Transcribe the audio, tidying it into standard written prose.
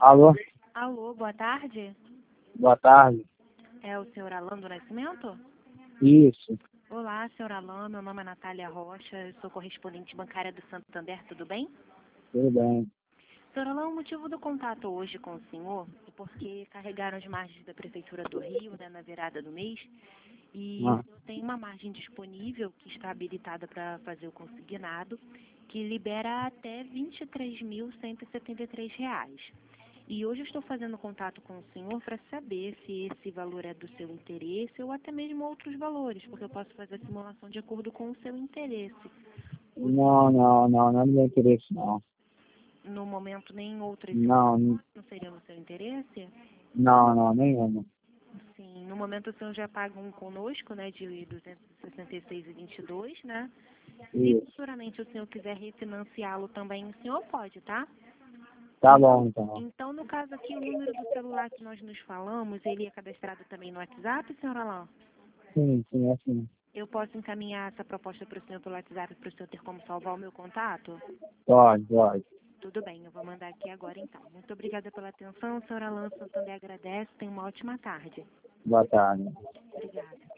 Alô, Alô, boa tarde. boa tarde. É o senhor Alan do Nascimento? Isso, Olá, senhor Alan. Meu nome é Natália Rocha. Eu sou correspondente bancária do Santander. Tudo bem? tudo bem. Senhor Alan, o motivo do contato hoje com o senhor é porque carregaram as margens da Prefeitura do Rio, né, na virada do mês, e o Ah, senhor tem uma margem disponível que está habilitada para fazer o consignado, que libera até R$ 23.173. E hoje eu estou fazendo contato com o senhor para saber se esse valor é do seu interesse ou até mesmo outros valores, porque eu posso fazer a simulação de acordo com o seu interesse. não é do meu interesse, não. No momento, nem outras Não, simulações não seriam no seu interesse? nenhuma. Sim, no momento o senhor já paga um conosco, né, de 266,22, né? Se Isso, futuramente o senhor quiser refinanciá-lo também, o senhor pode, tá? tá bom, então. Então, no caso aqui, o número do celular que nós nos falamos, ele é cadastrado também no WhatsApp, senhor Alain? Sim, é assim. Eu posso encaminhar essa proposta para o senhor pelo WhatsApp para o senhor ter como salvar o meu contato? Pode. Tudo bem, eu vou mandar aqui agora então. Muito obrigada pela atenção, senhor Alain Santander agradece, tenha uma ótima tarde. Boa tarde. Obrigada.